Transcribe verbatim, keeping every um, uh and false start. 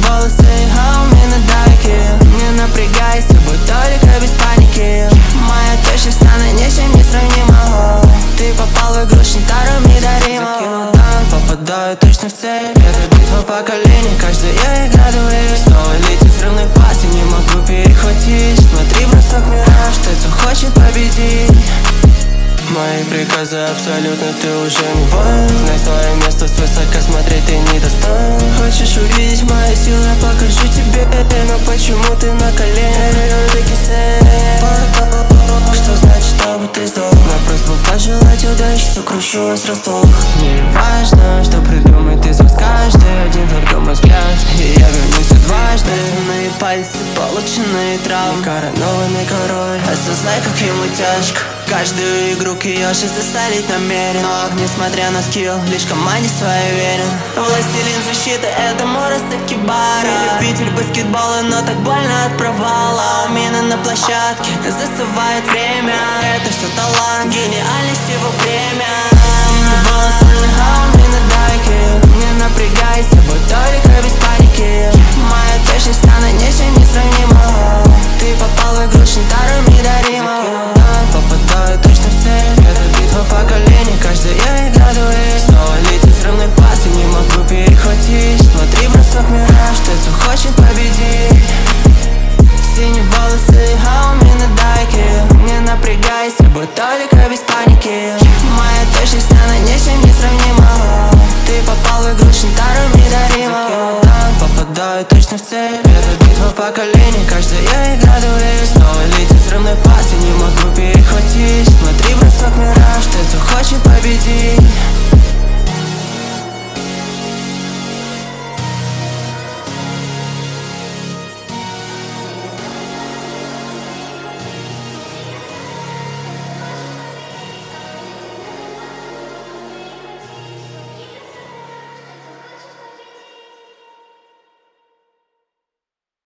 волосы, а у меня дайки. Не напрягайся, будь только без паники. Моя точность, она ни с чем не сравнима. Ты попал в игру Шинтару Мидарима. Закинул танк, попадаю точно в цель. Это битва поколений, каждая игра дуэль. Снова летит взрывной пас, я не могу перехватить. Смотри, бросок мираж, тот, кто хочет победить. Мои приказы абсолютно, ты уже не воин. Знай свое место, свысока смотреть ты не достоин. Хочешь увидеть мои силы, я покажу тебе. Но почему ты на коленях? Что значит, чтобы ты сдох? На просьбу пожелать удачи, сокрушу вас ростов. Мне важно, что придумает из вас каждый. Один только мой взгляд, и я вернусь дважды. Мои пальцы, полученные травмы. Коронованный король, осознай, как ему тяжко. Каждую игру Киоши засолить намерен. Но, несмотря на скилл, лишь команде своей верен. Властелин защиты, это Мураса Кибара. Любитель баскетбола, но так больно от провала. Мины на площадке, застывает время. Это все талант, гениальность его премия. Синие волосы, а у меня дайки. Не напрягайся, будь только без паники. Моя точность, она ни с чем не сравнима. Ты попал в игру Шинтару Мидарима. Попадаю точно в цель. Это битва поколений, каждая игра дуэль. Снова летит взрывной пас, я не могу перехватить. Смотри, бросок мираж, тот, кто хочет победить. Синие волосы, а у меня дайки. Не напрягайся, будь только без паники. Моя точность, она ни с чем не сравнима. Ты попал в игру Шинтару Мидарима. Попадаю точно в цель. Это битва поколений, каждая игра дуэль. Снова летит взрывной пас, я не могу перехватить. Смотри,